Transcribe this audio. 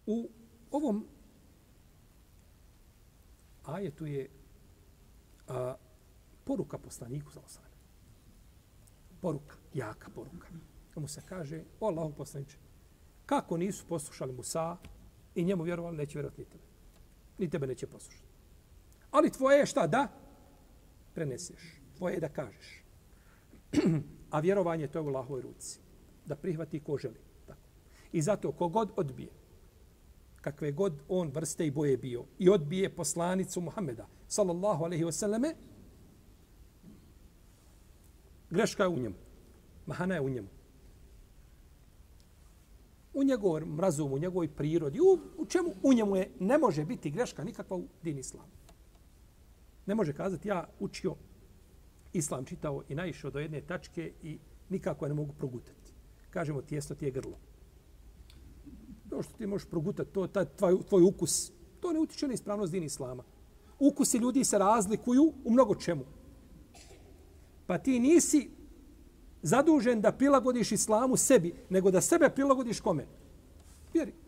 U ovom ajetu je poruka poslaniku za osam. Poruka, jaka poruka. Mu se kaže, o Allahu poslaniče, kako nisu poslušali Musa i njemu vjerovali, neće vjerovati ni tebe. Ni tebe neće poslušati. Ali tvoje je šta da preneseš. Tvoje je da kažeš. A vjerovanje to je u Allahovoj ruci. Da prihvati ko želi. Tako. I zato kogod odbije, kakve god on vrste i boje bio, i odbije poslanicu Muhameda, sallallahu alaihi wasallame, greška je u njemu. Mahana je u njemu. U njegovom razumu, u njegovoj prirodi, u čemu u njemu je, ne može biti greška nikakva u din islamu. Ne može kazati, ja učio islam, čitao i naišao do jedne tačke i nikako je ne mogu progutati. Kažemo, tijesto ti je grlo. To što ti možeš progutati, to, tvoj ukus, to ne utiče na ispravnost din islama. Ukusi ljudi se razlikuju u mnogo čemu. Pa ti nisi zadužen da prilagodiš islamu sebi, nego da sebe prilagodiš kome? Vjeri.